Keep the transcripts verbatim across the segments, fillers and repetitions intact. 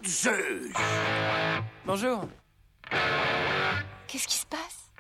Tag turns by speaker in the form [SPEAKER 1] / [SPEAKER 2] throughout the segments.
[SPEAKER 1] Zeus.
[SPEAKER 2] Bonjour.
[SPEAKER 3] Qu'est-ce qui se passe?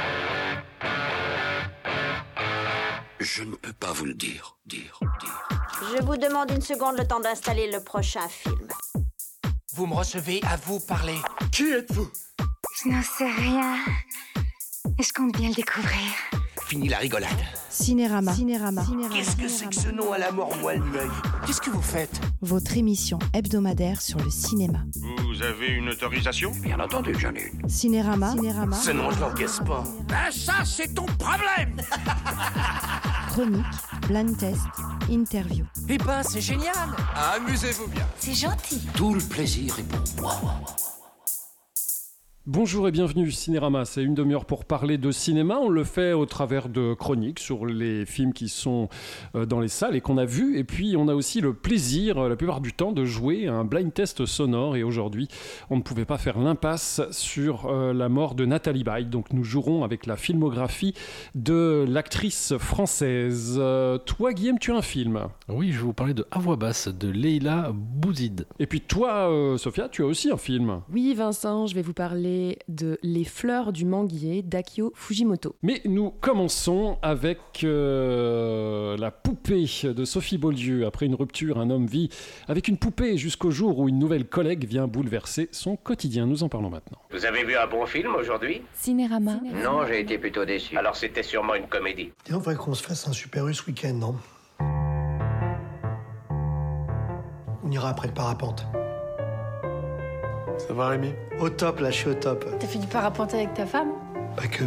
[SPEAKER 1] Je ne peux pas vous le dire, dire, dire.
[SPEAKER 4] Je vous demande une seconde, le temps d'installer le prochain film.
[SPEAKER 2] Vous me recevez, à vous parler.
[SPEAKER 1] Qui êtes-vous?
[SPEAKER 3] Je n'en sais rien. Et je compte bien le découvrir.
[SPEAKER 1] Fini la rigolade.
[SPEAKER 5] Cinérama. Cinérama.
[SPEAKER 1] Qu'est-ce que c'est que ce nom à la mort moelle l'œil?
[SPEAKER 2] Qu'est-ce que vous faites?
[SPEAKER 5] Votre émission hebdomadaire sur le cinéma.
[SPEAKER 6] Vous avez une autorisation?
[SPEAKER 1] Bien entendu que j'en ai une.
[SPEAKER 5] Cinérama. Cinérama.
[SPEAKER 1] Ce nom, je l'encaisse pas. Ben ça, c'est ton problème.
[SPEAKER 5] Chronique, blind test, interview.
[SPEAKER 2] Eh ben, c'est génial. Amusez-vous bien.
[SPEAKER 3] C'est gentil.
[SPEAKER 1] Tout le plaisir est pour moi.
[SPEAKER 7] Bonjour et bienvenue, Cinérama, c'est une demi-heure pour parler de cinéma. On le fait au travers de chroniques sur les films qui sont dans les salles et qu'on a vus. Et puis on a aussi le plaisir, la plupart du temps, de jouer à un blind test sonore. Et aujourd'hui, on ne pouvait pas faire l'impasse sur euh, la mort de Nathalie Baye. Donc nous jouerons avec la filmographie de l'actrice française. Euh, toi, Guillaume, tu as un film.
[SPEAKER 8] Oui, je vais vous parler de À voix basse, de Leïla Bouzid.
[SPEAKER 7] Et puis toi, euh, Sophia, tu as aussi un film.
[SPEAKER 9] Oui, Vincent, je vais vous parler de Les fleurs du manguier d'Akio Fujimoto.
[SPEAKER 7] Mais nous commençons avec euh, la poupée de Sophie Beaulieu. Après une rupture, un homme vit avec une poupée jusqu'au jour où une nouvelle collègue vient bouleverser son quotidien. Nous en parlons maintenant.
[SPEAKER 10] Vous avez vu un bon film aujourd'hui?
[SPEAKER 3] Cinérama.
[SPEAKER 10] Non, j'ai été plutôt déçu. Alors c'était sûrement une comédie.
[SPEAKER 11] Il faudrait qu'on se fasse un Super U ce week-end, non? On ira après le parapente.
[SPEAKER 12] Ça va, Rémi?
[SPEAKER 11] Au top, là, je suis au top.
[SPEAKER 3] T'as fait du parapente avec ta femme?
[SPEAKER 11] Pas que.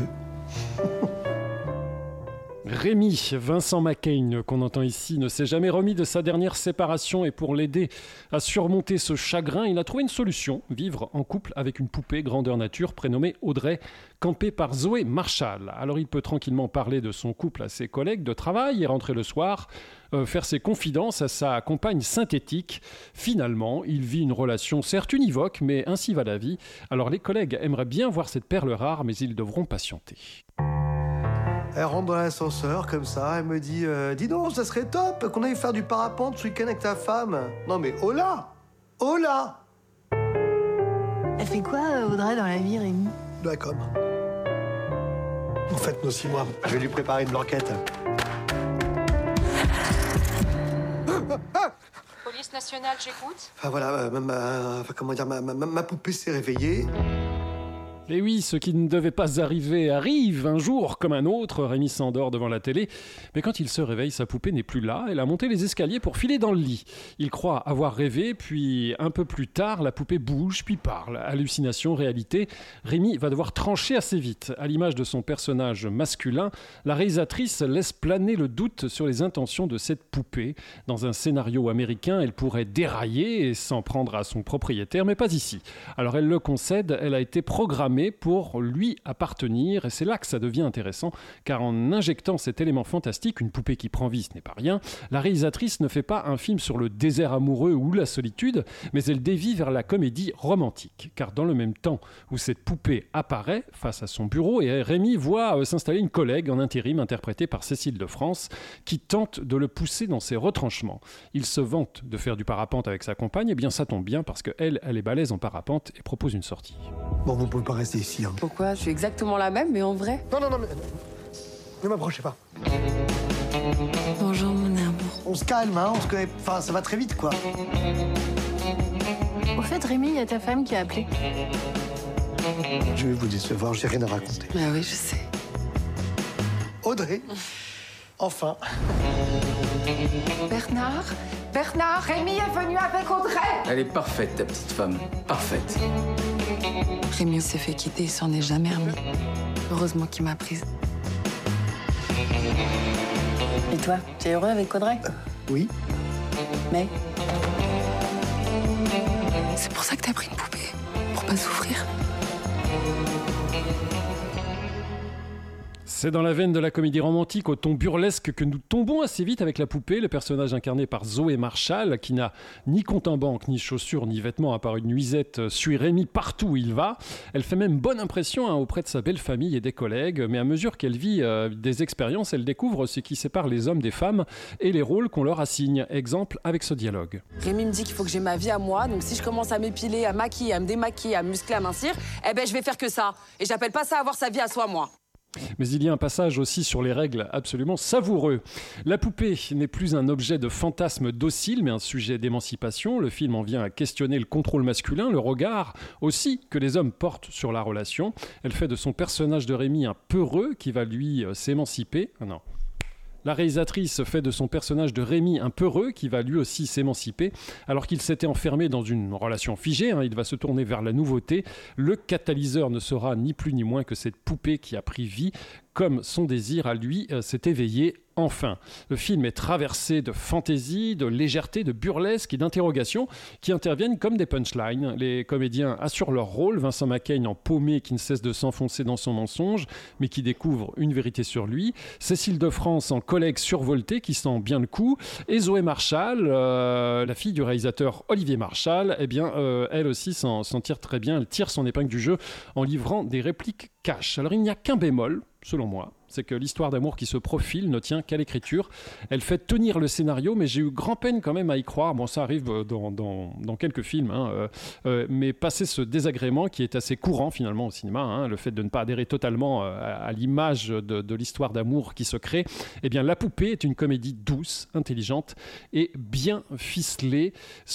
[SPEAKER 7] Rémi, Vincent McCain, qu'on entend ici, ne s'est jamais remis de sa dernière séparation et pour l'aider à surmonter ce chagrin, il a trouvé une solution, vivre en couple avec une poupée grandeur nature prénommée Audrey, campée par Zoé Marshall. Alors il peut tranquillement parler de son couple à ses collègues de travail et rentrer le soir, euh, faire ses confidences à sa compagne synthétique. Finalement, il vit une relation certes univoque, mais ainsi va la vie. Alors les collègues aimeraient bien voir cette perle rare, mais ils devront patienter.
[SPEAKER 11] Elle rentre dans l'ascenseur comme ça, elle me dit euh, dis donc, ça serait top qu'on aille faire du parapente ce week-end avec ta femme. Non mais oh là, oh là.
[SPEAKER 3] Elle fait quoi, Audrey, dans la vie, Rémi?
[SPEAKER 11] De la com. En fait, moi aussi, moi, je vais lui préparer une blanquette.
[SPEAKER 13] Police nationale, j'écoute.
[SPEAKER 11] Enfin voilà, euh, ma, enfin, comment dire, ma, ma, ma poupée s'est réveillée.
[SPEAKER 7] Et oui, ce qui ne devait pas arriver arrive un jour comme un autre. Rémi s'endort devant la télé, mais quand il se réveille, sa poupée n'est plus là. Elle a monté les escaliers pour filer dans le lit. Il croit avoir rêvé, puis un peu plus tard, la poupée bouge, puis parle. Hallucination, réalité, Rémi va devoir trancher assez vite. À l'image de son personnage masculin, la réalisatrice laisse planer le doute sur les intentions de cette poupée. Dans un scénario américain, elle pourrait dérailler et s'en prendre à son propriétaire, mais pas ici. Alors elle le concède, elle a été programmée pour lui appartenir, et c'est là que ça devient intéressant, car en injectant cet élément fantastique, une poupée qui prend vie, ce n'est pas rien, la réalisatrice ne fait pas un film sur le désert amoureux ou la solitude, mais elle dévie vers la comédie romantique, car dans le même temps où cette poupée apparaît face à son bureau, et Rémi voit s'installer une collègue en intérim interprétée par Cécile de France, qui tente de le pousser dans ses retranchements. Il se vante de faire du parapente avec sa compagne, et bien ça tombe bien, parce qu'elle, elle est balèze en parapente et propose une sortie.
[SPEAKER 11] Bon, vous pouvez pas rester ici. Hein.
[SPEAKER 9] Pourquoi? Je suis exactement la même, mais en vrai.
[SPEAKER 11] Non, non, non, mais... Ne m'approchez pas.
[SPEAKER 3] Bonjour, mon amour.
[SPEAKER 11] On se calme, hein, on se connaît... Enfin, ça va très vite, quoi.
[SPEAKER 3] Au fait, Rémi, il y a ta femme qui a appelé.
[SPEAKER 11] Je vais vous décevoir, j'ai rien à raconter.
[SPEAKER 9] Bah oui, je sais.
[SPEAKER 11] Audrey, enfin.
[SPEAKER 13] Bernard Bernard, Rémi est venu avec Audrey.
[SPEAKER 14] Elle est parfaite, ta petite femme. Parfaite.
[SPEAKER 9] Rémi s'est fait quitter, il s'en est jamais remis. Heureusement qu'il m'a prise.
[SPEAKER 3] Et toi, tu es heureux avec Audrey?
[SPEAKER 11] euh, Oui.
[SPEAKER 3] Mais
[SPEAKER 9] c'est pour ça que t'as pris une poupée, pour pas souffrir.
[SPEAKER 7] C'est dans la veine de la comédie romantique au ton burlesque que nous tombons assez vite avec La Poupée, le personnage incarné par Zoé Marshall, qui n'a ni compte en banque, ni chaussures, ni vêtements, à part une nuisette, suit Rémi partout où il va. Elle fait même bonne impression hein, auprès de sa belle famille et des collègues, mais à mesure qu'elle vit euh, des expériences, elle découvre ce qui sépare les hommes des femmes et les rôles qu'on leur assigne. Exemple avec ce dialogue.
[SPEAKER 15] Rémi me dit qu'il faut que j'ai ma vie à moi, donc si je commence à m'épiler, à maquiller, à me démaquiller, à me muscler, à mincir, eh ben je vais faire que ça. Et j'appelle pas ça avoir sa vie à soi, moi.
[SPEAKER 7] Mais il y a un passage aussi sur les règles absolument savoureux. La poupée n'est plus un objet de fantasme docile, mais un sujet d'émancipation. Le film en vient à questionner le contrôle masculin, le regard aussi que les hommes portent sur la relation. Elle fait de son personnage de Rémi un peureux qui va lui euh, s'émanciper. Ah non. La réalisatrice fait de son personnage de Rémi un peureux qui va lui aussi s'émanciper. Alors qu'il s'était enfermé dans une relation figée, hein, il va se tourner vers la nouveauté. Le catalyseur ne sera ni plus ni moins que cette poupée qui a pris vie, comme son désir à lui euh, s'est éveillé enfin. Le film est traversé de fantaisie, de légèreté, de burlesque et d'interrogations qui interviennent comme des punchlines. Les comédiens assurent leur rôle. Vincent Macaigne en paumé qui ne cesse de s'enfoncer dans son mensonge, mais qui découvre une vérité sur lui. Cécile de France en collègue survolté qui sent bien le coup. Et Zoé Marshall, euh, la fille du réalisateur Olivier Marshall, eh bien, euh, elle aussi s'en, s'en tire très bien. Elle tire son épingle du jeu en livrant des répliques cash. Alors il n'y a qu'un bémol, selon moi, c'est que l'histoire d'amour qui se profile ne tient qu'à l'écriture. Elle fait tenir le scénario, mais j'ai eu grand peine quand même à y croire. Bon, ça arrive dans, dans, dans quelques films, hein, euh, euh, mais passer ce désagrément qui est assez courant finalement au cinéma, hein, le fait de ne pas adhérer totalement euh, à, à l'image de, de l'histoire d'amour qui se crée, eh bien La Poupée est une comédie douce, intelligente et bien ficelée.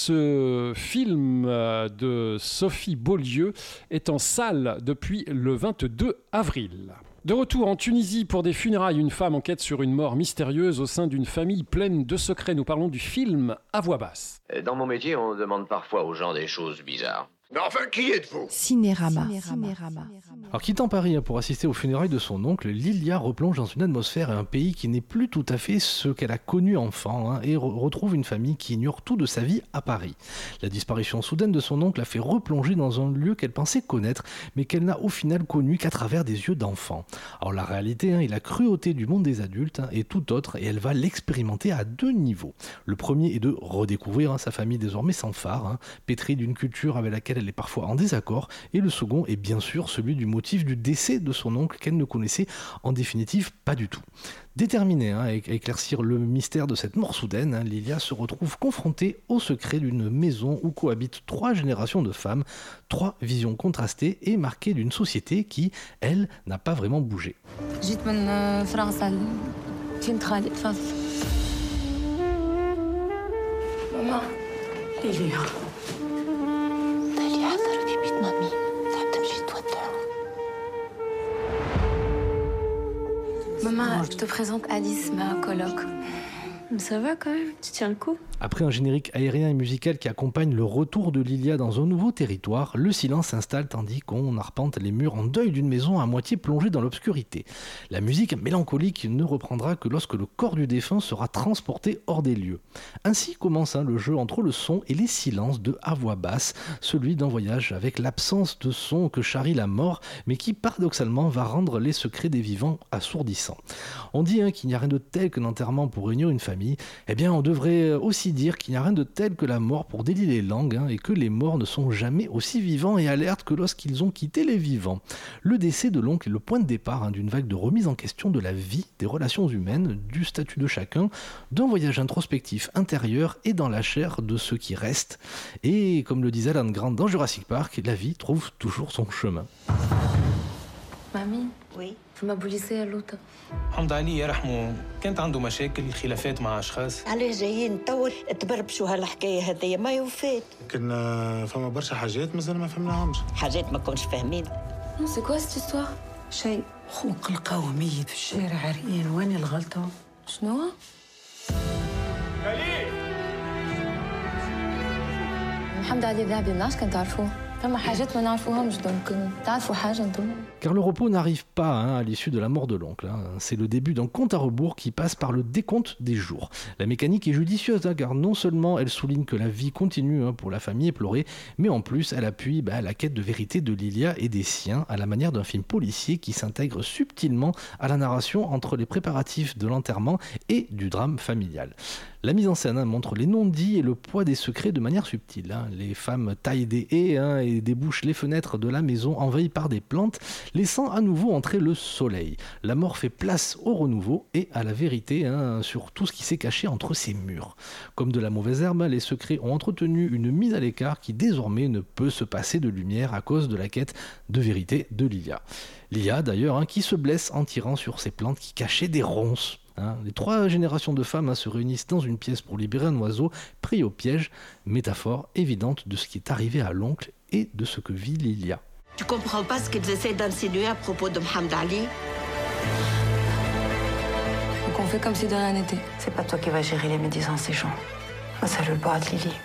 [SPEAKER 7] Ce film euh, de Sophie Beaulieu est en salle depuis le vingt-deux avril. De retour en Tunisie pour des funérailles, une femme enquête sur une mort mystérieuse au sein d'une famille pleine de secrets. Nous parlons du film À voix basse.
[SPEAKER 10] Dans mon métier, on demande parfois aux gens des choses bizarres.
[SPEAKER 1] Mais enfin, qui êtes-vous ?
[SPEAKER 5] Cinérama. Cinérama.
[SPEAKER 8] Alors, quittant Paris pour assister aux funérailles de son oncle, Lilia replonge dans une atmosphère et un pays qui n'est plus tout à fait ce qu'elle a connu enfant hein, et re- retrouve une famille qui ignore tout de sa vie à Paris. La disparition soudaine de son oncle a fait replonger dans un lieu qu'elle pensait connaître, mais qu'elle n'a au final connu qu'à travers des yeux d'enfant. Alors la réalité hein, et la cruauté du monde des adultes hein, est tout autre et elle va l'expérimenter à deux niveaux. Le premier est de redécouvrir hein, sa famille désormais sans phare, hein, pétrie d'une culture avec laquelle elle est parfois en désaccord, et le second est bien sûr celui du motif du décès de son oncle qu'elle ne connaissait en définitive pas du tout. Déterminée hein, à éclaircir le mystère de cette mort soudaine, hein, Lilia se retrouve confrontée au secret d'une maison où cohabitent trois générations de femmes, trois visions contrastées et marquées d'une société qui, elle, n'a pas vraiment bougé.
[SPEAKER 16] جيت من فرنسا فهمت خالي تفضل ماما ليليا دالي حضر في بيت مامي تحب تمشي تودع Maman, je te présente Alice, ma coloc. Ça va quand même, tu tiens le coup.
[SPEAKER 8] Après un générique aérien et musical qui accompagne le retour de Lilia dans un nouveau territoire, le silence s'installe tandis qu'on arpente les murs en deuil d'une maison à moitié plongée dans l'obscurité. La musique mélancolique ne reprendra que lorsque le corps du défunt sera transporté hors des lieux. Ainsi commence hein, le jeu entre le son et les silences de À voix basse, celui d'un voyage avec l'absence de son que charrie la mort, mais qui paradoxalement va rendre les secrets des vivants assourdissants. On dit hein, qu'il n'y a rien de tel qu'un enterrement pour réunir une famille. Eh bien, on devrait aussi dire qu'il n'y a rien de tel que la mort pour délier les langues hein, et que les morts ne sont jamais aussi vivants et alertes que lorsqu'ils ont quitté les vivants. Le décès de l'oncle est le point de départ hein, d'une vague de remise en question de la vie, des relations humaines, du statut de chacun, d'un voyage introspectif intérieur et dans la chair de ceux qui restent. Et comme le disait Alan Grant dans Jurassic Park, la vie trouve toujours son chemin.
[SPEAKER 16] Mamie, oui. ما بوليسية لوطة
[SPEAKER 17] حمد علي يرحمه كانت عنده مشاكل خلافات مع اشخاص
[SPEAKER 18] عليه جايين تو تبربشوا هالحكايه هذيا ما يوفات
[SPEAKER 12] كنا فما برشا حاجات مازال ما فهمناهمش
[SPEAKER 18] حاجات ما كناش فاهمين
[SPEAKER 16] نو سي كوا سيت استوار شيء
[SPEAKER 18] خوك لقاوه ميت في الشارع عريان وين الغلطه
[SPEAKER 16] شنو
[SPEAKER 17] علي
[SPEAKER 16] محمد علي ذهبي مناش كان تعرفوه
[SPEAKER 8] Car le repos n'arrive pas hein, à l'issue de la mort de l'oncle. Hein. C'est le début d'un compte à rebours qui passe par le décompte des jours. La mécanique est judicieuse, hein, car non seulement elle souligne que la vie continue hein, pour la famille éplorée, mais en plus elle appuie bah, la quête de vérité de Lilia et des siens à la manière d'un film policier qui s'intègre subtilement à la narration entre les préparatifs de l'enterrement et du drame familial. La mise en scène hein, montre les non-dits et le poids des secrets de manière subtile. Hein. Les femmes taillent des haies hein, et débouchent les fenêtres de la maison envahies par des plantes, laissant à nouveau entrer le soleil. La mort fait place au renouveau et à la vérité hein, sur tout ce qui s'est caché entre ces murs. Comme de la mauvaise herbe, les secrets ont entretenu une mise à l'écart qui désormais ne peut se passer de lumière à cause de la quête de vérité de Lilia. Lilia d'ailleurs hein, qui se blesse en tirant sur ces plantes qui cachaient des ronces. Hein, les trois générations de femmes hein, se réunissent dans une pièce pour libérer un oiseau pris au piège, métaphore évidente de ce qui est arrivé à l'oncle et de ce que vit Lilia.
[SPEAKER 18] Tu comprends pas ce qu'ils essaient d'insinuer à propos de Mohamed Ali?
[SPEAKER 16] Donc on fait comme si de rien n'était.
[SPEAKER 9] C'est pas toi qui vas gérer les médisants ces gens. Moi, ça le bras de Lily.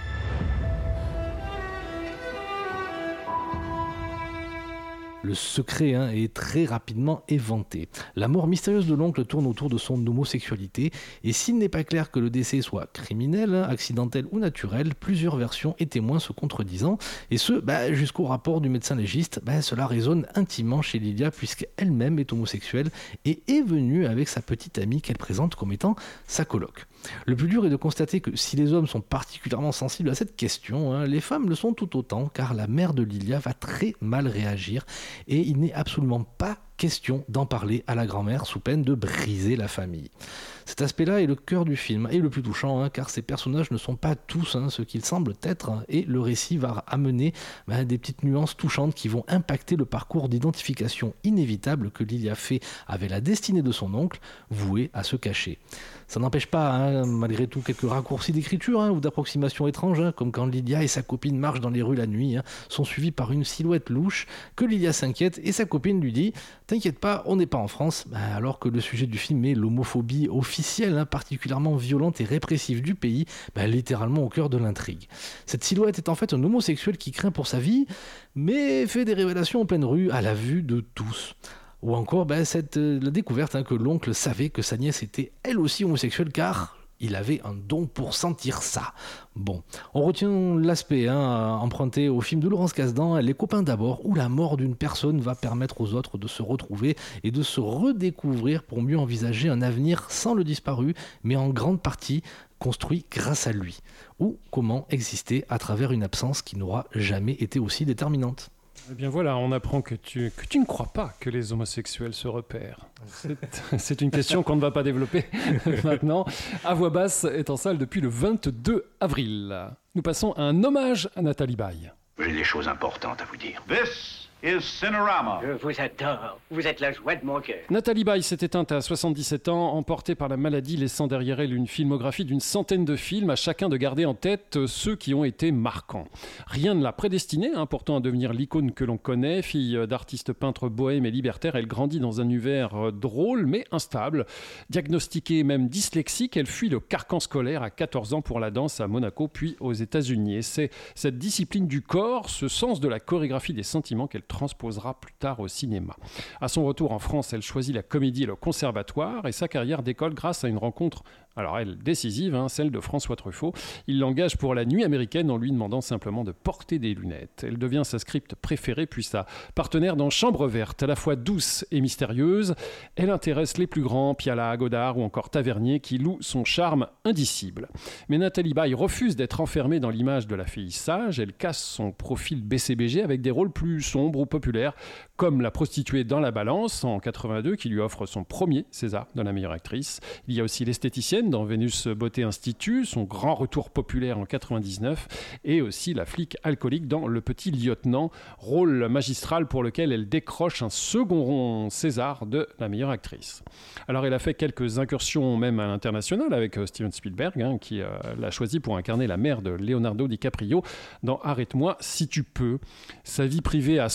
[SPEAKER 8] Le secret hein, est très rapidement éventé. La mort mystérieuse de l'oncle tourne autour de son homosexualité et s'il n'est pas clair que le décès soit criminel, hein, accidentel ou naturel, plusieurs versions et témoins se contredisant et ce bah, jusqu'au rapport du médecin légiste, bah, cela résonne intimement chez Lilia puisqu'elle-même est homosexuelle et est venue avec sa petite amie qu'elle présente comme étant sa coloc. Le plus dur est de constater que si les hommes sont particulièrement sensibles à cette question, hein, les femmes le sont tout autant car la mère de Lilia va très mal réagir et il n'est absolument pas question d'en parler à la grand-mère sous peine de briser la famille. Cet aspect-là est le cœur du film et le plus touchant hein, car ces personnages ne sont pas tous hein, ce qu'ils semblent être hein, et le récit va amener bah, des petites nuances touchantes qui vont impacter le parcours d'identification inévitable que Lilia fait avec la destinée de son oncle voué à se cacher. Ça n'empêche pas, hein, malgré tout, quelques raccourcis d'écriture hein, ou d'approximation étranges, hein, comme quand Lilia et sa copine marchent dans les rues la nuit, hein, sont suivis par une silhouette louche, que Lilia s'inquiète et sa copine lui dit « T'inquiète pas, on n'est pas en France bah, », alors que le sujet du film est l'homophobie officielle, hein, particulièrement violente et répressive du pays, bah, littéralement au cœur de l'intrigue. Cette silhouette est en fait un homosexuel qui craint pour sa vie, mais fait des révélations en pleine rue à la vue de tous. Ou encore ben, cette, euh, la découverte hein, que l'oncle savait que sa nièce était elle aussi homosexuelle car il avait un don pour sentir ça. Bon, on retient l'aspect hein, emprunté au film de Laurence Kasdan, Les copains d'abord, où la mort d'une personne va permettre aux autres de se retrouver et de se redécouvrir pour mieux envisager un avenir sans le disparu, mais en grande partie construit grâce à lui. Ou comment exister à travers une absence qui n'aura jamais été aussi déterminante.
[SPEAKER 7] Eh bien voilà, on apprend que tu, que tu ne crois pas que les homosexuels se repèrent. C'est, c'est une question qu'on ne va pas développer maintenant. À voix basse est en salle depuis le vingt-deux avril. Nous passons à un hommage à Nathalie Baye.
[SPEAKER 1] J'ai des choses importantes à vous dire.
[SPEAKER 19] This is Cinerama.
[SPEAKER 20] Je vous adore. Vous êtes la joie de mon cœur.
[SPEAKER 7] Nathalie Baye s'est éteinte à soixante-dix-sept ans, emportée par la maladie, laissant derrière elle une filmographie d'une centaine de films, à chacun de garder en tête ceux qui ont été marquants. Rien ne l'a prédestinée, hein, pourtant à devenir l'icône que l'on connaît. Fille d'artiste peintre bohème et libertaire, elle grandit dans un univers drôle mais instable. Diagnostiquée même dyslexique, elle fuit le carcan scolaire à quatorze ans pour la danse à Monaco, puis aux États-Unis. Et c'est cette discipline du corps, ce sens de la chorégraphie des sentiments qu'elle transposera plus tard au cinéma. À son retour en France, elle choisit la comédie et le conservatoire et sa carrière décolle grâce à une rencontre, alors elle, décisive, hein, celle de François Truffaut. Il l'engage pour la nuit américaine en lui demandant simplement de porter des lunettes. Elle devient sa script préférée puis sa partenaire dans Chambre verte. À la fois douce et mystérieuse, elle intéresse les plus grands, Piala, Godard ou encore Tavernier qui louent son charme indicible. Mais Nathalie Baye refuse d'être enfermée dans l'image de la fille sage. Elle casse son profil B C B G avec des rôles plus sombres ou populaire, comme la prostituée dans La Balance en quatre-vingt-deux qui lui offre son premier César de la meilleure actrice. Il y a aussi l'esthéticienne dans Vénus Beauté Institut, son grand retour populaire en quatre-vingt-dix-neuf, et aussi la flic alcoolique dans Le Petit Lieutenant, rôle magistral pour lequel elle décroche un second rond César de la meilleure actrice. Alors elle a fait quelques incursions même à l'international avec Steven Spielberg, hein, qui euh, l'a choisi pour incarner la mère de Leonardo DiCaprio dans Arrête-moi si tu peux. Sa vie privée a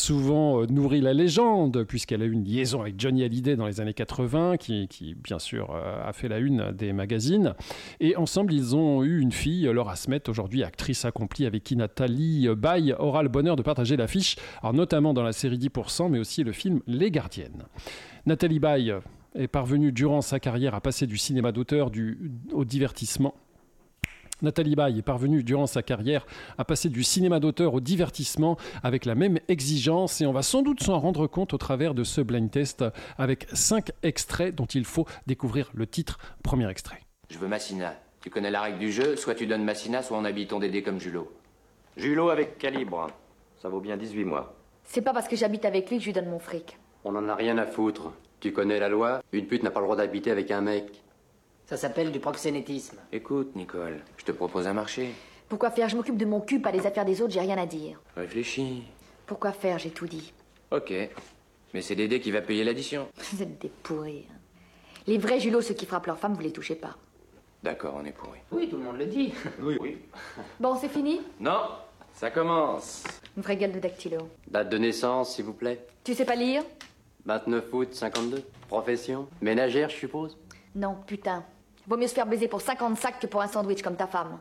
[SPEAKER 7] souvent nourri la légende, puisqu'elle a eu une liaison avec Johnny Hallyday dans les années quatre-vingts, qui, qui bien sûr a fait la une des magazines. Et ensemble, ils ont eu une fille, Laura Smet, aujourd'hui actrice accomplie, avec qui Nathalie Baye aura le bonheur de partager l'affiche, alors notamment dans la série dix pour cent, mais aussi le film Les Gardiennes. Nathalie Baye est parvenue durant sa carrière à passer du cinéma d'auteur du, au divertissement. Nathalie Baye est parvenue durant sa carrière à passer du cinéma d'auteur au divertissement avec la même exigence, et on va sans doute s'en rendre compte au travers de ce blind test avec cinq extraits dont il faut découvrir le titre. Premier extrait.
[SPEAKER 10] Je veux Massina. Tu connais la règle du jeu, soit tu donnes Massina, soit on habille ton Dédé comme Julot. Julot avec calibre, ça vaut bien dix-huit mois.
[SPEAKER 21] C'est pas parce que j'habite avec lui que je lui donne mon fric.
[SPEAKER 10] On en a rien à foutre. Tu connais la loi, une pute n'a pas le droit d'habiter avec un mec.
[SPEAKER 20] Ça s'appelle du proxénétisme.
[SPEAKER 10] Écoute, Nicole, je te propose un marché.
[SPEAKER 21] Pourquoi faire? Je m'occupe de mon cul, pas des affaires des autres, j'ai rien à dire.
[SPEAKER 10] Réfléchis.
[SPEAKER 21] Pourquoi faire? J'ai tout dit.
[SPEAKER 10] Ok. Mais c'est Dédé qui va payer l'addition.
[SPEAKER 21] Vous êtes des pourris. Hein. Les vrais julots, ceux qui frappent leurs femmes, vous les touchez pas.
[SPEAKER 10] D'accord, on est pourris.
[SPEAKER 20] Oui, tout le monde le dit.
[SPEAKER 10] Oui, oui.
[SPEAKER 21] Bon, c'est fini?
[SPEAKER 10] Non, ça commence.
[SPEAKER 21] Une vraie gueule de dactylo.
[SPEAKER 10] Date de naissance, s'il vous plaît.
[SPEAKER 21] Tu sais pas lire?
[SPEAKER 10] vingt-neuf août cinquante-deux. Profession? Ménagère, je suppose?
[SPEAKER 21] Non, putain. Vaut mieux se faire baiser pour cinquante sacs que pour un sandwich comme ta femme.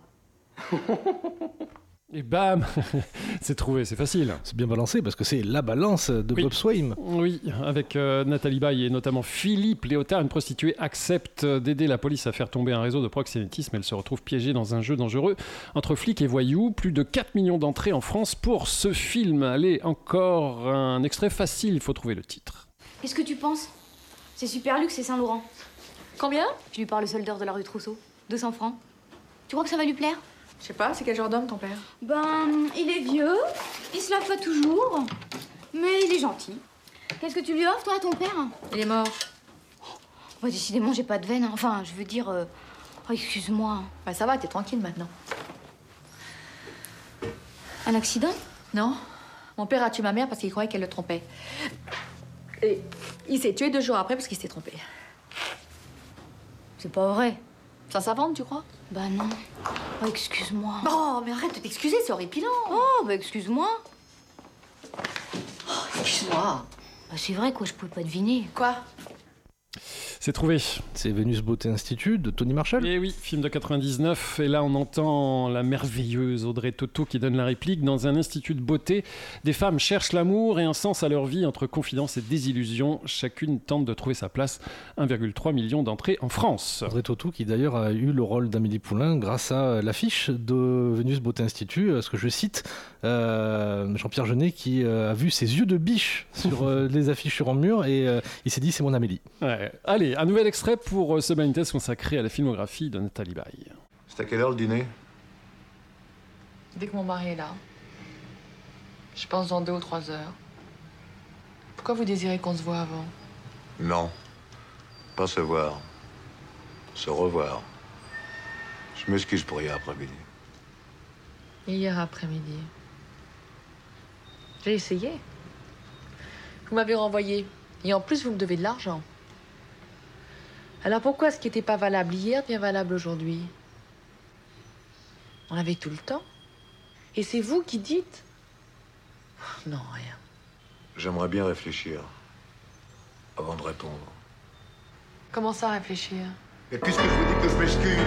[SPEAKER 7] Et bam, c'est trouvé, c'est facile.
[SPEAKER 8] C'est bien balancé parce que c'est La Balance de
[SPEAKER 7] oui.
[SPEAKER 8] Bob Swaim.
[SPEAKER 7] Oui, avec euh, Nathalie Baye et notamment Philippe Léotard, une prostituée accepte d'aider la police à faire tomber un réseau de proxénétisme. Elle se retrouve piégée dans un jeu dangereux entre flics et voyous. Plus de quatre millions d'entrées en France pour ce film. Allez, encore un extrait facile, il faut trouver le titre.
[SPEAKER 22] Qu'est-ce que tu penses? C'est super luxe et Saint-Laurent. Combien? Je lui parle le soldeur de la rue Trousseau. deux cents francs. Tu crois que ça va lui plaire?
[SPEAKER 23] Je sais pas, c'est quel genre d'homme ton père?
[SPEAKER 22] Ben, il est vieux, il se lave pas toujours, mais il est gentil. Qu'est-ce que tu lui offres, toi, à ton père?
[SPEAKER 23] Il est mort.
[SPEAKER 22] Oh, décidément, j'ai pas de veine. Hein. Enfin, je veux dire... Euh... Oh, excuse-moi.
[SPEAKER 23] Bah, ça va, t'es tranquille maintenant.
[SPEAKER 22] Un accident?
[SPEAKER 23] Non. Mon père a tué ma mère parce qu'il croyait qu'elle le trompait. Et il s'est tué deux jours après parce qu'il s'était trompé.
[SPEAKER 22] C'est pas vrai.
[SPEAKER 23] Ça s'invente, tu crois?
[SPEAKER 22] Bah non. Oh, excuse-moi.
[SPEAKER 23] Oh, mais arrête de t'excuser, c'est horripilant.
[SPEAKER 22] Oh, bah excuse-moi.
[SPEAKER 23] Oh, excuse-moi.
[SPEAKER 22] Bah c'est vrai, quoi, je pouvais pas deviner.
[SPEAKER 23] Quoi?
[SPEAKER 7] C'est trouvé.
[SPEAKER 8] C'est Vénus Beauté Institut de Tony Marshall.
[SPEAKER 7] Et oui, film de quatre-vingt-dix-neuf. Et là, on entend la merveilleuse Audrey Tautou qui donne la réplique. Dans un institut de beauté, des femmes cherchent l'amour et un sens à leur vie entre confidence et désillusion. Chacune tente de trouver sa place. un virgule trois million d'entrées en France.
[SPEAKER 8] Audrey Tautou qui d'ailleurs a eu le rôle d'Amélie Poulain grâce à l'affiche de Vénus Beauté Institut. Ce que je cite, euh, Jean-Pierre Jeunet qui euh, a vu ses yeux de biche sur euh, les affiches sur un mur et euh, il s'est dit c'est mon Amélie.
[SPEAKER 7] Ouais. Allez, un nouvel extrait pour ce blind test consacré à la filmographie de Nathalie Baye.
[SPEAKER 24] C'est à quelle heure le dîner?
[SPEAKER 23] Dès que mon mari est là. Je pense dans deux ou trois heures. Pourquoi vous désirez qu'on se voit avant?
[SPEAKER 24] Non. Pas se voir. Se revoir. Je m'excuse pour hier après-midi.
[SPEAKER 23] Hier après-midi. J'ai essayé. Vous m'avez renvoyé. Et en plus, vous me devez de l'argent. Alors pourquoi ce qui n'était pas valable hier devient valable aujourd'hui? On avait tout le temps. Et c'est vous qui dites? Non, rien.
[SPEAKER 24] J'aimerais bien réfléchir avant de répondre.
[SPEAKER 23] Comment ça, réfléchir?
[SPEAKER 24] Et puisque je vous dis que je m'excuse...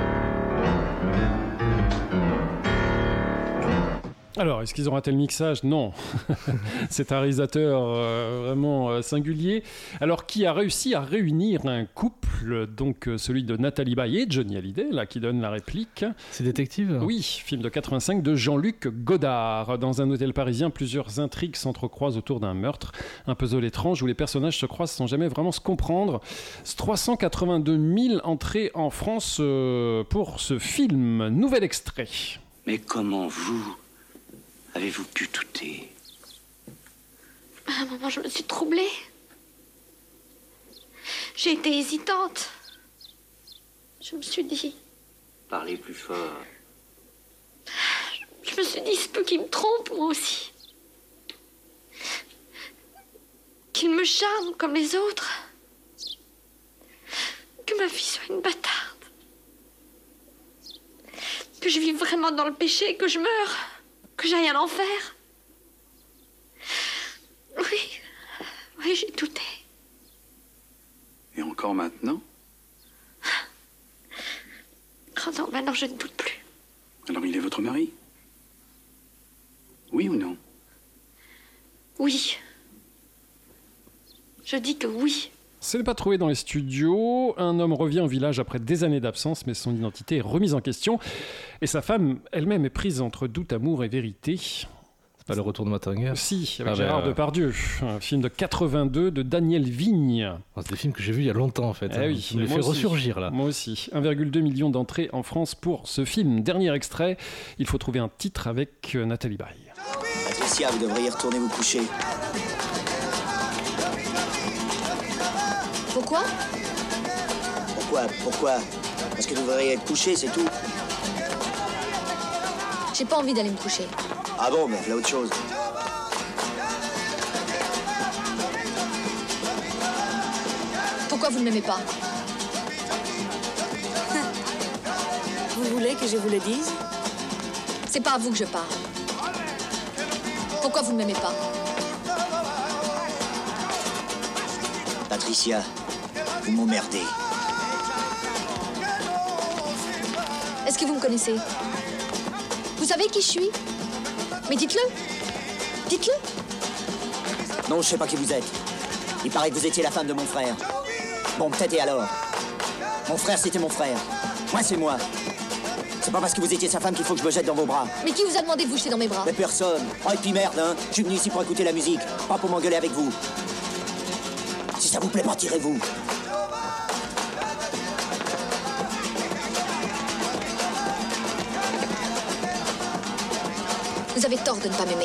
[SPEAKER 7] Alors, est-ce qu'ils ont raté le mixage? Non. C'est un réalisateur euh, vraiment euh, singulier. Alors, qui a réussi à réunir un couple, donc euh, celui de Nathalie Baye et Johnny Hallyday, là, qui donne la réplique.
[SPEAKER 8] C'est Détective?
[SPEAKER 7] Oui, film de quatre-vingt-cinq de Jean-Luc Godard. Dans un hôtel parisien, plusieurs intrigues s'entrecroisent autour d'un meurtre. Un puzzle étrange où les personnages se croisent sans jamais vraiment se comprendre. trois cent quatre-vingt-deux mille entrées en France euh, pour ce film. Nouvel extrait.
[SPEAKER 1] Mais comment vous avez-vous pu douter?
[SPEAKER 22] À un moment, je me suis troublée. J'ai été hésitante. Je me suis dit...
[SPEAKER 1] Parlez plus fort.
[SPEAKER 22] Je me suis dit, c'est peu qu'il me trompe, moi aussi. Qu'il me charme comme les autres. Que ma fille soit une bâtarde. Que je vive vraiment dans le péché, que je meure. Que j'aille à l'enfer. Oui, j'ai douté.
[SPEAKER 1] Et encore maintenant?
[SPEAKER 22] Oh non, maintenant je ne doute plus.
[SPEAKER 1] Alors il est votre mari? Oui ou non?
[SPEAKER 22] Oui. Je dis que oui.
[SPEAKER 7] Ce n'est pas trouvé dans les studios. Un homme revient au village après des années d'absence, mais son identité est remise en question. Et sa femme elle-même est prise entre doute, amour et vérité.
[SPEAKER 8] C'est pas le retour de Mazinger?
[SPEAKER 7] Si, avec
[SPEAKER 8] ah
[SPEAKER 7] Gérard
[SPEAKER 8] ben,
[SPEAKER 7] Depardieu. Un film de quatre-vingt-deux de Daniel Vigne.
[SPEAKER 8] C'est des films que j'ai vus il y a longtemps en fait.
[SPEAKER 7] Eh oui,
[SPEAKER 8] tu me les fais ressurgir là.
[SPEAKER 7] Moi aussi. un virgule deux million d'entrées en France pour ce film. Dernier extrait, il faut trouver un titre avec Nathalie Baye.
[SPEAKER 2] Patricia, vous devriez retourner vous coucher.
[SPEAKER 21] Pourquoi?
[SPEAKER 2] Pourquoi? Pourquoi? Parce que vous devriez être couché, c'est tout.
[SPEAKER 21] J'ai pas envie d'aller me coucher.
[SPEAKER 2] Ah bon, mais voilà autre chose.
[SPEAKER 21] Pourquoi vous ne m'aimez pas?
[SPEAKER 18] Vous voulez que je vous le dise?
[SPEAKER 21] C'est pas à vous que je parle. Pourquoi vous ne m'aimez pas?
[SPEAKER 2] Patricia, vous m'emmerdez.
[SPEAKER 21] Est-ce que vous me connaissez? Vous savez qui je suis? Mais dites-le. Dites-le.
[SPEAKER 2] Non, je sais pas qui vous êtes. Il paraît que vous étiez la femme de mon frère. Bon, peut-être et alors? Mon frère, c'était mon frère. Moi, c'est moi. C'est pas parce que vous étiez sa femme qu'il faut que je me jette dans vos bras.
[SPEAKER 21] Mais qui vous a demandé de vous jeter dans mes bras?
[SPEAKER 2] Mais personne. Oh, et puis merde, hein. Je suis venu ici pour écouter la musique, pas pour m'engueuler avec vous. Si ça vous plaît, partirez-vous.
[SPEAKER 21] Vous avez tort de ne pas m'aimer.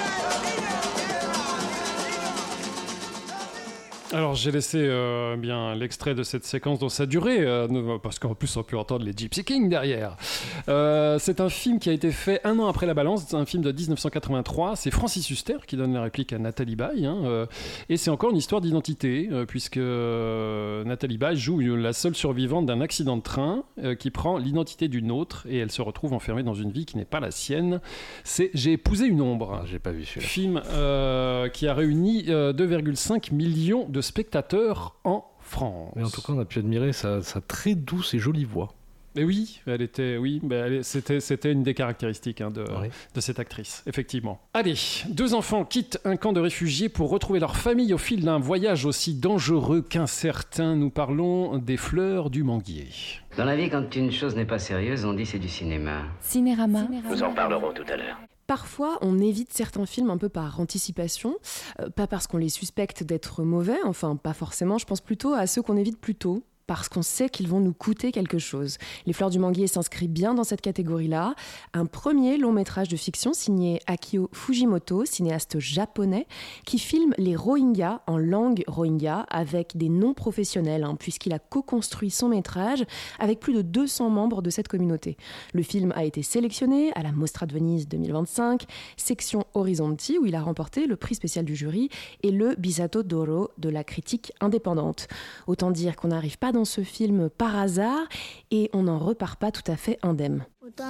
[SPEAKER 7] Alors j'ai laissé euh, bien l'extrait de cette séquence dans sa durée, euh, parce qu'en plus on peut entendre les Gypsy Kings derrière. Euh, c'est un film qui a été fait un an après La Balance, c'est un film de dix-neuf cent quatre-vingt-trois, c'est Francis Huster qui donne la réplique à Nathalie Baye, hein, euh, et c'est encore une histoire d'identité, euh, puisque euh, Nathalie Baye joue la seule survivante d'un accident de train euh, qui prend l'identité d'une autre, et elle se retrouve enfermée dans une vie qui n'est pas la sienne. C'est J'ai épousé une ombre.
[SPEAKER 8] Ah, j'ai pas vu celui-là.
[SPEAKER 7] Film euh, qui a réuni euh, deux virgule cinq millions de spectateurs en France.
[SPEAKER 8] Mais en tout cas, on a pu admirer sa, sa très douce et jolie voix.
[SPEAKER 7] Mais oui, elle était, oui, bah elle, c'était, c'était une des caractéristiques hein, de,
[SPEAKER 8] oui.
[SPEAKER 7] de cette actrice, effectivement. Allez, deux enfants quittent un camp de réfugiés pour retrouver leur famille au fil d'un voyage aussi dangereux qu'incertain. Nous parlons des Fleurs du Manguier.
[SPEAKER 4] Dans la vie, quand une chose n'est pas sérieuse, on dit c'est du cinéma.
[SPEAKER 5] Cinérama.
[SPEAKER 4] Nous en parlerons tout à l'heure.
[SPEAKER 6] Parfois, on évite certains films un peu par anticipation, euh, pas parce qu'on les suspecte d'être mauvais, enfin pas forcément, je pense plutôt à ceux qu'on évite plus tôt, parce qu'on sait qu'ils vont nous coûter quelque chose. Les Fleurs du Manguier s'inscrit bien dans cette catégorie-là. Un premier long métrage de fiction signé Akio Fujimoto, cinéaste japonais, qui filme les Rohingyas en langue rohingya avec des noms professionnels, hein, puisqu'il a co-construit son métrage avec plus de deux cents membres de cette communauté. Le film a été sélectionné à la Mostra de Venise deux mille vingt-cinq, section Horizonti, où il a remporté le prix spécial du jury et le Bisato d'Oro de la critique indépendante. Autant dire qu'on n'arrive pas dans ce film par hasard et on n'en repart pas tout à fait indemne.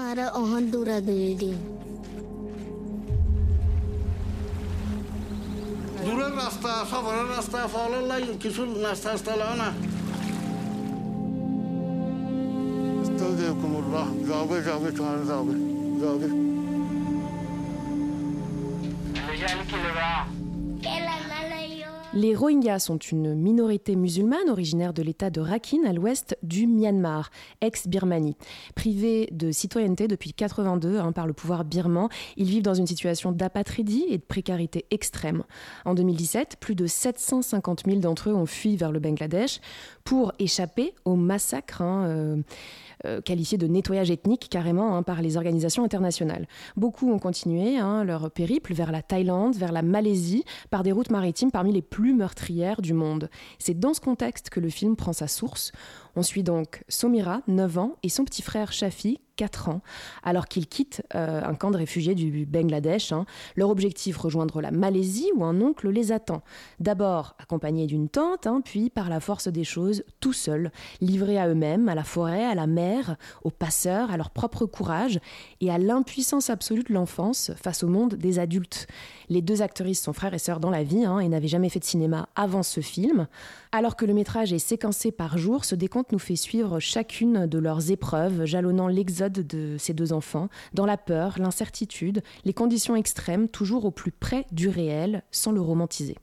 [SPEAKER 6] Les Rohingyas sont une minorité musulmane originaire de l'état de Rakhine à l'ouest du Myanmar, ex-Birmanie. Privés de citoyenneté depuis quatre-vingt-deux hein, par le pouvoir birman, ils vivent dans une situation d'apatridie et de précarité extrême. En deux mille dix-sept, plus de sept cent cinquante mille d'entre eux ont fui vers le Bangladesh pour échapper au massacre hein, euh, euh, qualifié de nettoyage ethnique carrément hein, par les organisations internationales. Beaucoup ont continué hein, leur périple vers la Thaïlande, vers la Malaisie, par des routes maritimes parmi les plus meurtrières du monde. C'est dans ce contexte que le film prend sa source. On suit donc Somira, neuf ans, et son petit frère Shafi, quatre ans, alors qu'ils quittent euh, un camp de réfugiés du Bangladesh. Hein. Leur objectif, rejoindre la Malaisie où un oncle les attend. D'abord accompagnés d'une tante, hein, puis par la force des choses, tout seuls, livrés à eux-mêmes, à la forêt, à la mer, aux passeurs, à leur propre courage et à l'impuissance absolue de l'enfance face au monde des adultes. Les deux actrices sont frères et sœurs dans la vie hein, et n'avaient jamais fait de cinéma avant ce film. Alors que le métrage est séquencé par jour, ce décompte nous fait suivre chacune de leurs épreuves, jalonnant l'exode de ces deux enfants, dans la peur, l'incertitude, les conditions extrêmes, toujours au plus près du réel, sans le romantiser.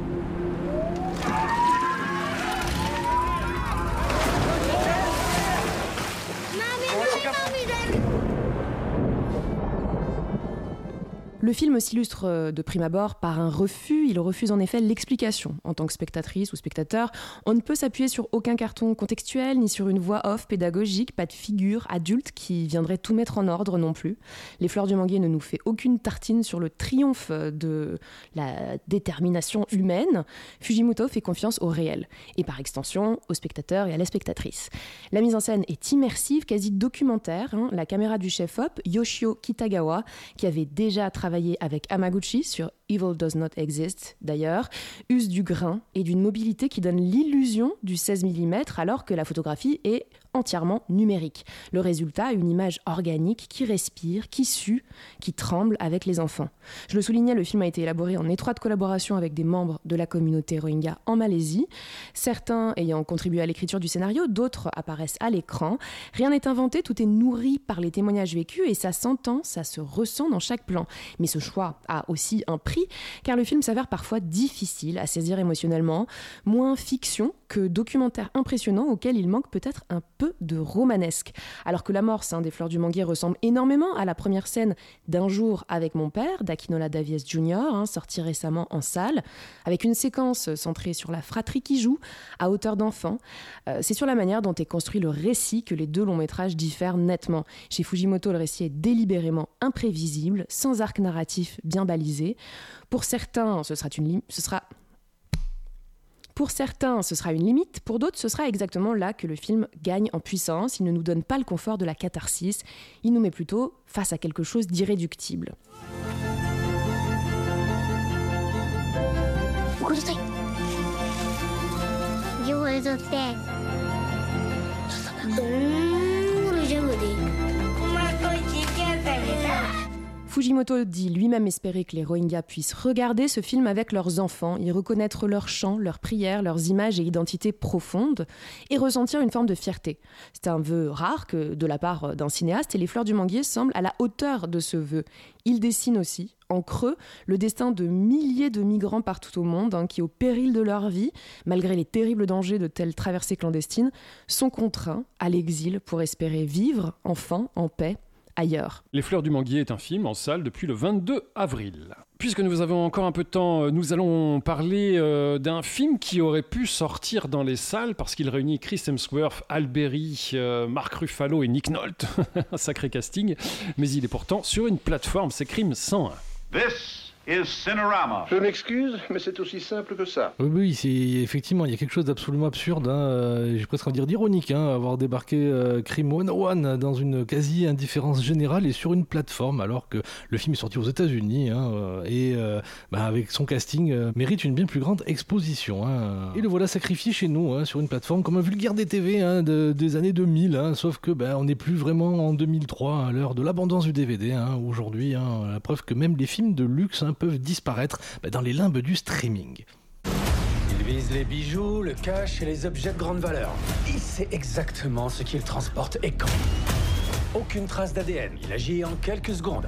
[SPEAKER 6] Le film s'illustre de prime abord par un refus. Il refuse en effet l'explication. En tant que spectatrice ou spectateur, on ne peut s'appuyer sur aucun carton contextuel, ni sur une voix off pédagogique, pas de figure adulte qui viendrait tout mettre en ordre non plus. Les Fleurs du Manguier ne nous fait aucune tartine sur le triomphe de la détermination humaine. Fujimoto fait confiance au réel, et par extension, aux spectateurs et à la spectatrice. La mise en scène est immersive, quasi documentaire. Hein. La caméra du chef-op, Yoshio Kitagawa, qui avait déjà travaillé avec Hamaguchi sur Evil Does Not Exist, d'ailleurs, use du grain et d'une mobilité qui donne l'illusion du seize millimètres alors que la photographie est entièrement numérique. Le résultat, une image organique qui respire, qui sue, qui tremble avec les enfants. Je le soulignais, le film a été élaboré en étroite collaboration avec des membres de la communauté Rohingya en Malaisie, certains ayant contribué à l'écriture du scénario, d'autres apparaissent à l'écran. Rien n'est inventé, tout est nourri par les témoignages vécus et ça s'entend, ça se ressent dans chaque plan. Mais ce choix a aussi un prix, car le film s'avère parfois difficile à saisir émotionnellement, moins fiction que documentaire impressionnant auquel il manque peut-être un peu de romanesque. Alors que l'amorce hein, des Fleurs du Manguier ressemble énormément à la première scène d'Un jour avec mon père, d'Akinola Davies junior, hein, sorti récemment en salle, avec une séquence centrée sur la fratrie qui joue, à hauteur d'enfant. Euh, c'est sur la manière dont est construit le récit que les deux longs métrages diffèrent nettement. Chez Fujimoto, le récit est délibérément imprévisible, sans arc narratif bien balisé. Pour certains, ce sera une lim- ce sera Pour certains, ce sera une limite. Pour d'autres, ce sera exactement là que le film gagne en puissance. Il ne nous donne pas le confort de la catharsis. Il nous met plutôt face à quelque chose d'irréductible. Fujimoto dit lui-même espérer que les Rohingyas puissent regarder ce film avec leurs enfants, y reconnaître leurs chants, leurs prières, leurs images et identités profondes, et ressentir une forme de fierté. C'est un vœu rare que, de la part d'un cinéaste, et Les Fleurs du Manguier semblent à la hauteur de ce vœu. Il dessine aussi, en creux, le destin de milliers de migrants partout au monde, hein, qui, au péril de leur vie, malgré les terribles dangers de telles traversées clandestines, sont contraints à l'exil pour espérer vivre, enfin, en paix, ailleurs.
[SPEAKER 7] Les Fleurs du Manguier est un film en salle depuis le vingt-deux avril. Puisque nous avons encore un peu de temps, nous allons parler euh, d'un film qui aurait pu sortir dans les salles parce qu'il réunit Chris Hemsworth, Halle Berry, euh, Mark Ruffalo et Nick Nolte. Un sacré casting. Mais il est pourtant sur une plateforme, c'est Crime cent un.
[SPEAKER 19] This is Cinerama.
[SPEAKER 24] Je m'excuse, mais c'est aussi simple que ça.
[SPEAKER 8] Oui, oui, c'est effectivement, il y a quelque chose d'absolument absurde, hein, euh, j'ai presque envie de dire d'ironique, hein, avoir débarqué euh, Crime cent un dans une quasi-indifférence générale et sur une plateforme, alors que le film est sorti aux États-Unis hein, euh, et euh, bah, avec son casting euh, mérite une bien plus grande exposition. Hein. Et le voilà sacrifié chez nous hein, sur une plateforme comme un vulgaire D T V hein, de, des années deux mille, hein, sauf que bah, on n'est plus vraiment en deux mille trois à l'heure de l'abondance du D V D. Hein, aujourd'hui, hein, la preuve que même les films de luxe hein, peuvent disparaître bah, dans les limbes du streaming.
[SPEAKER 3] Il vise les bijoux, le cash et les objets de grande valeur. Il sait exactement ce qu'il transporte et quand. Aucune trace d'A D N. Il agit en quelques secondes.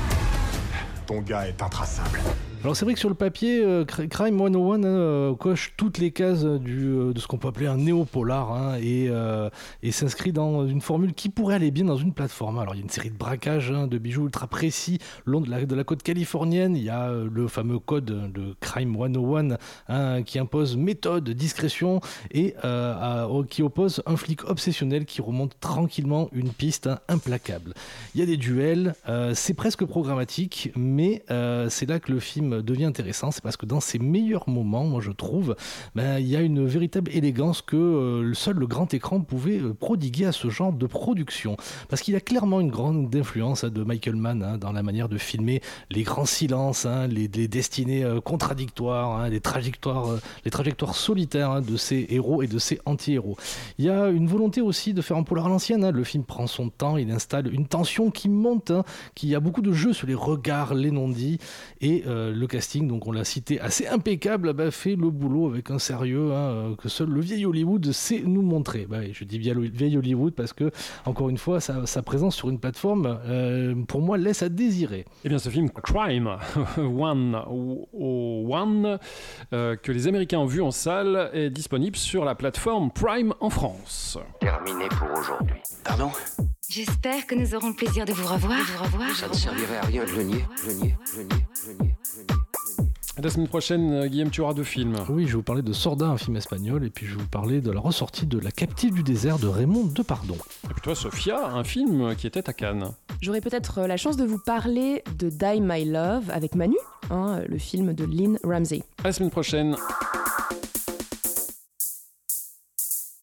[SPEAKER 24] Ton gars est intraçable.
[SPEAKER 8] Alors c'est vrai que sur le papier, euh, Crime cent un euh, coche toutes les cases du, euh, de ce qu'on peut appeler un néo-polar hein, et, euh, et s'inscrit dans une formule qui pourrait aller bien dans une plateforme. Alors il y a une série de braquages, hein, de bijoux ultra précis le long de la, de la côte californienne. Il y a euh, le fameux code de Crime cent un hein, qui impose méthode, discrétion et euh, à, qui oppose un flic obsessionnel qui remonte tranquillement une piste hein, implacable. Il y a des duels, euh, c'est presque programmatique, mais mais euh, c'est là que le film devient intéressant, c'est parce que dans ses meilleurs moments, moi je trouve, ben, il y a une véritable élégance que euh, seul le grand écran pouvait euh, prodiguer à ce genre de production. Parce qu'il y a clairement une grande influence hein, de Michael Mann hein, dans la manière de filmer les grands silences, hein, les, les destinées euh, contradictoires, hein, les, trajectoires, euh, les trajectoires solitaires hein, de ces héros et de ces anti-héros. Il y a une volonté aussi de faire un polar à l'ancienne. Hein. Le film prend son temps, il installe une tension qui monte, hein, qui a beaucoup de jeux sur les regards, les non-dits, et euh, le casting, donc on l'a cité, assez impeccable, bah, fait le boulot avec un sérieux hein, que seul le vieil Hollywood sait nous montrer. Bah, je dis vieil Hollywood parce que, encore une fois, sa, sa présence sur une plateforme, euh, pour moi, laisse à désirer.
[SPEAKER 7] Eh bien, ce film Crime One, One euh, que les Américains ont vu en salle, est disponible sur la plateforme Prime en France.
[SPEAKER 1] Terminé pour aujourd'hui. Pardon ?
[SPEAKER 22] J'espère que nous aurons le plaisir de vous revoir. De vous revoir.
[SPEAKER 1] Ça ne servirait à rien de le nier, le nier, le nier, le nier, le nier.
[SPEAKER 7] La semaine prochaine, Guillaume, tu auras deux films.
[SPEAKER 8] Oui, je vais vous parler de Sorda, un film espagnol, et puis je vais vous parler de la ressortie de La Captive du désert de Raymond Depardon.
[SPEAKER 7] Et puis toi, Sophia, un film qui était à Cannes.
[SPEAKER 6] J'aurai peut-être la chance de vous parler de Die My Love avec Manu, hein, le film de Lynn Ramsey.
[SPEAKER 7] À la semaine prochaine.